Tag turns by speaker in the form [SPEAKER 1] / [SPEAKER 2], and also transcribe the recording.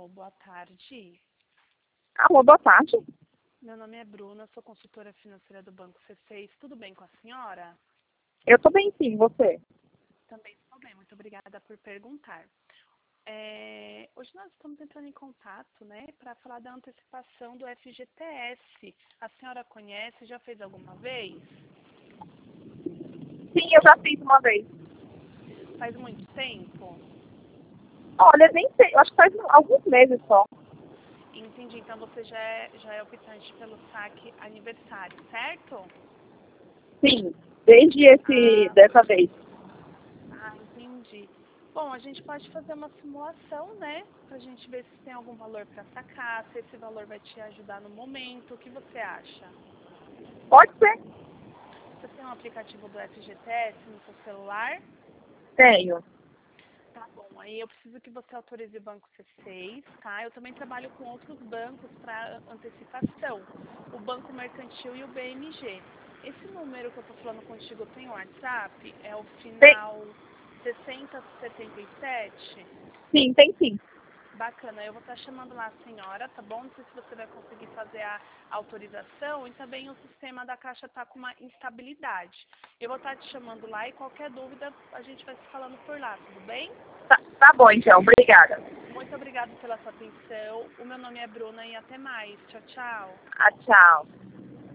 [SPEAKER 1] Alô, boa tarde.
[SPEAKER 2] Alô, boa tarde.
[SPEAKER 1] Meu nome é Bruna, sou consultora financeira do Banco C6. Tudo bem com a senhora?
[SPEAKER 2] Eu tô bem sim, você?
[SPEAKER 1] Também estou bem, muito obrigada por perguntar. Hoje nós estamos entrando em contato, né, para falar da antecipação do FGTS. A senhora conhece, já fez alguma vez?
[SPEAKER 2] Sim, eu já fiz uma vez.
[SPEAKER 1] Faz muito tempo?
[SPEAKER 2] Olha, nem sei, eu acho que faz alguns meses só.
[SPEAKER 1] Entendi, então você já é optante pelo saque aniversário, certo?
[SPEAKER 2] Sim, desde dessa vez.
[SPEAKER 1] Entendi. Bom, a gente pode fazer uma simulação, né? Pra gente ver se tem algum valor para sacar, se esse valor vai te ajudar no momento. O que você acha?
[SPEAKER 2] Pode ser?
[SPEAKER 1] Você tem um aplicativo do FGTS no seu celular?
[SPEAKER 2] Tenho.
[SPEAKER 1] Tá bom, aí eu preciso que você autorize o Banco C6, tá? Eu também trabalho com outros bancos para antecipação, o Banco Mercantil e o BMG. Esse número que eu tô falando contigo tem WhatsApp? É o
[SPEAKER 2] Tem,
[SPEAKER 1] final 6077?
[SPEAKER 2] sim, tem sim.
[SPEAKER 1] Bacana, eu vou estar chamando lá a senhora, tá bom? Não sei se você vai conseguir fazer a autorização e também o sistema da Caixa está com uma instabilidade. Eu vou estar te chamando lá e qualquer dúvida a gente vai se falando por lá, tudo bem?
[SPEAKER 2] Tá bom então, obrigada.
[SPEAKER 1] Muito obrigada pela sua atenção. O meu nome é Bruna e até mais. Tchau, tchau.
[SPEAKER 2] Tchau.